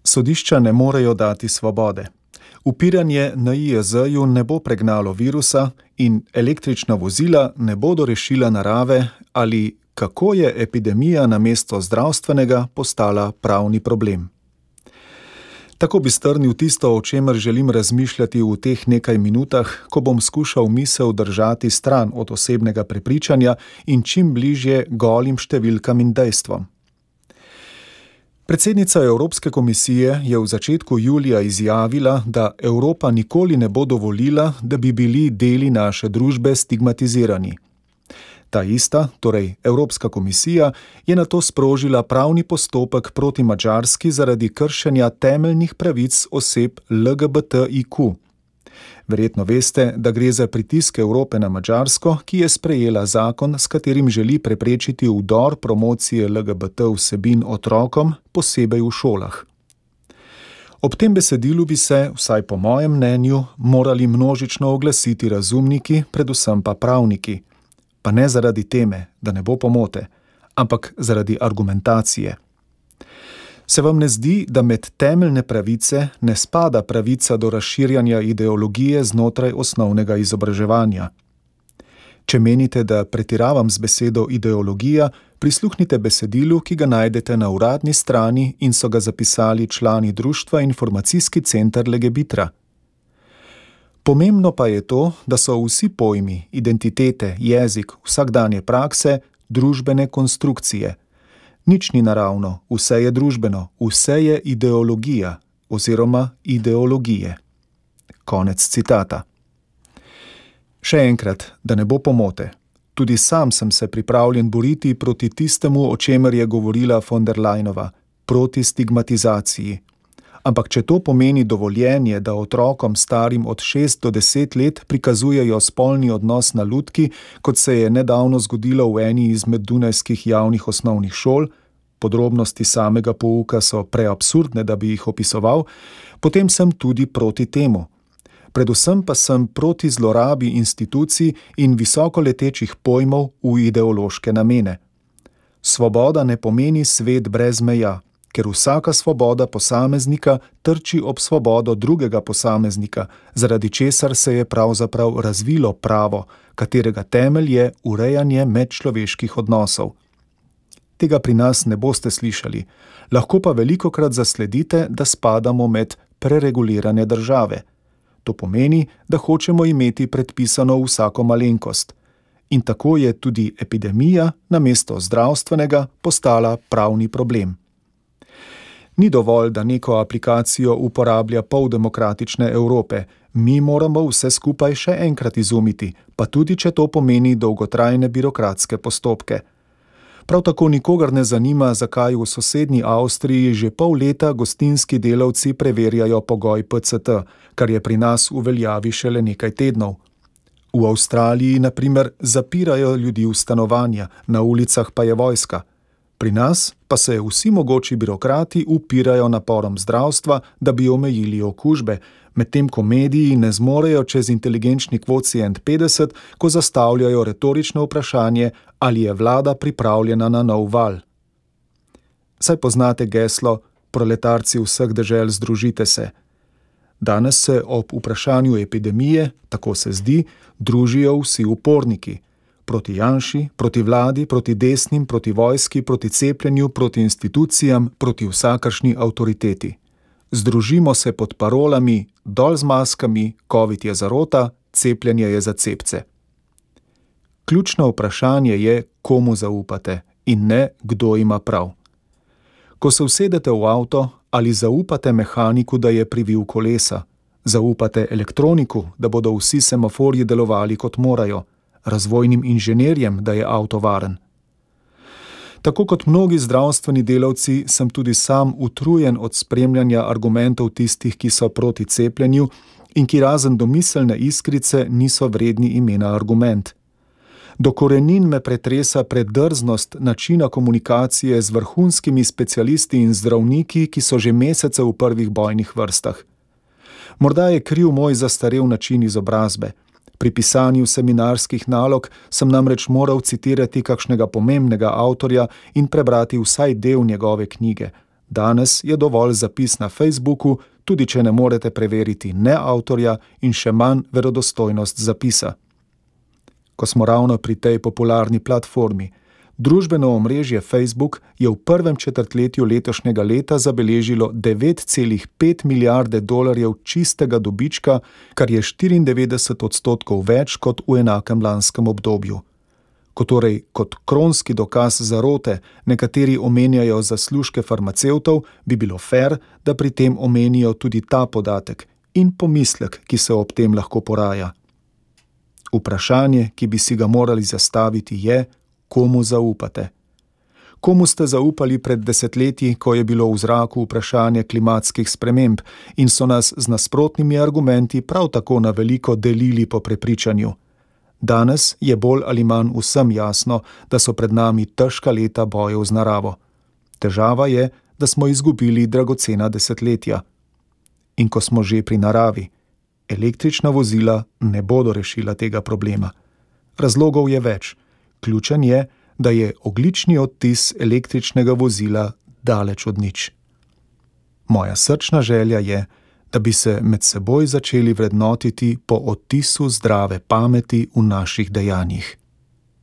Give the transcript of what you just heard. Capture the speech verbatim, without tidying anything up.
Sodišča ne morejo dati svobode. Upiranje na I E Z-ju ne bo pregnalo virusa in električna vozila ne bodo rešila narave ali kako je epidemija namesto zdravstvenega postala pravni problem. Tako bi strnil tisto, o čemer želim razmišljati v teh nekaj minutah, ko bom skušal misel držati stran od osebnega prepričanja in čim bližje golim številkam in dejstvom. Predsednica Evropske komisije je v začetku julija izjavila, da Evropa nikoli ne bo dovolila, da bi bili deli naše družbe stigmatizirani. Ta ista, torej Evropska komisija, je nato sprožila pravni postopek proti Madžarski zaradi kršenja temeljnih pravic oseb L G B T I Q. Verjetno veste, da gre za pritisk Evrope na Madžarsko, ki je sprejela zakon, s katerim želi preprečiti vdor promocije L G B T vsebin otrokom, posebej v šolah. Ob tem besedilu bi se, vsaj po mojem mnenju, morali množično oglasiti razumniki, predvsem pa pravniki. Pa ne zaradi teme, da ne bo pomote, ampak zaradi argumentacije. Se vam ne zdi, da med temeljne pravice ne spada pravica do razširjanja ideologije znotraj osnovnega izobraževanja? Če menite, da pretiravam z besedo ideologija, prisluhnite besedilu, ki ga najdete na uradni strani in so ga zapisali člani društva Informacijski center Legebitra. Pomembno pa je to, da so vsi pojmi, identitete, jezik, vsakdanje prakse, družbene konstrukcije. Nič ni naravno, vse je družbeno, vse je ideologija oziroma ideologije. Konec citata. Še enkrat, da ne bo pomote. Tudi sam sem se pripravljen boriti proti tistemu, o čemer je govorila von der Leyenova, proti stigmatizaciji. Ampak če to pomeni dovoljenje, da otrokom starim od šest do deset let prikazujejo spolni odnos na lutki, kot se je nedavno zgodilo v eni izmed dunajskih javnih osnovnih šol, podrobnosti samega pouka so preabsurdne, da bi jih opisoval, potem sem tudi proti temu. Predvsem pa sem proti zlorabi institucij in visokoletečih pojmov v ideološke namene. Svoboda ne pomeni svet brez meja, ker vsaka svoboda posameznika trči ob svobodo drugega posameznika, zaradi česar se je pravzaprav razvilo pravo, katerega temelj je urejanje medčloveških odnosov. Tega pri nas ne boste slišali, lahko pa velikokrat zasledite, da spadamo med preregulirane države. To pomeni, da hočemo imeti predpisano vsako malenkost. In tako je tudi epidemija namesto zdravstvenega postala pravni problem. Ni dovolj, da neko aplikacijo uporablja pol demokratične Evrope. Mi moramo vse skupaj še enkrat izumiti, pa tudi, če to pomeni dolgotrajne birokratske postopke. Prav tako nikogar ne zanima, zakaj v sosednji Avstriji že pol leta gostinski delavci preverjajo pogoj P C T, kar je pri nas v veljavi šele nekaj tednov. V Avstraliji, na primer, zapirajo ljudi v stanovanja, na ulicah pa je vojska. Pri nas pa se vsi mogoči birokrati upirajo naporom zdravstva, da bi omejili okužbe, medtem ko mediji ne zmorejo čez inteligenčni kvocient petdeset, ko zastavljajo retorično vprašanje, ali je vlada pripravljena na nov val. Saj poznate geslo, proletarci vseh dežel združite se. Danes se ob vprašanju epidemije, tako se zdi, družijo vsi uporniki. Proti Janši, proti vladi, proti desnim, proti vojski, proti cepljenju, proti institucijam, proti vsakršni avtoriteti. Združimo se pod parolami, dol z maskami, covid je zarota, cepljenje je za cepce. Ključno vprašanje je, komu zaupate in ne, kdo ima prav. Ko se usedete v avto, ali zaupate mehaniku, da je privil kolesa, zaupate elektroniku, da bodo vsi semaforji delovali kot morajo, razvojnim inženirjem, da je avto varen. Tako kot mnogi zdravstveni delavci, sem tudi sam utrujen od spremljanja argumentov tistih, ki so proti cepljenju in ki razen domiselne iskrice niso vredni imena argument. Do korenin me pretresa predrznost načina komunikacije z vrhunskimi specialisti in zdravniki, ki so že mesece v prvih bojnih vrstah. Morda je kriv moj zastarel način izobrazbe. Pri pisanju seminarskih nalog sem namreč moral citirati kakšnega pomembnega avtorja in prebrati vsaj del njegove knjige, Danes je dovolj zapis na Facebooku, tudi če ne morete preveriti ne avtorja in še manj verodostojnost zapisa. Ko smo ravno pri tej popularni platformi, družbeno omrežje Facebook je v prvem četrtletju letošnjega leta zabeležilo devet celih pet milijarde dolarjev čistega dobička, kar je štiriindevetdeset odstotkov več kot v enakem lanskem obdobju. Ko torej kot kronski dokaz zarote nekateri omenjajo zaslužke farmacevtov, bi bilo fer, da pri tem omenijo tudi ta podatek in pomislek, ki se ob tem lahko poraja. Vprašanje, ki bi si ga morali zastaviti, je, komu zaupate. Komu ste zaupali pred desetletji, ko je bilo v zraku vprašanje klimatskih sprememb in so nas z nasprotnimi argumenti prav tako na veliko delili po prepričanju? Danes je bolj ali manj vsem jasno, da so pred nami težka leta bojev z naravo. Težava je, da smo izgubili dragocena desetletja. In ko smo že pri naravi, električna vozila ne bodo rešila tega problema. Razlogov je več. Ključen je, da je ogljični odtis električnega vozila daleč od nič. Moja srčna želja je, da bi se med seboj začeli vrednotiti po odtisu zdrave pameti v naših dejanjih.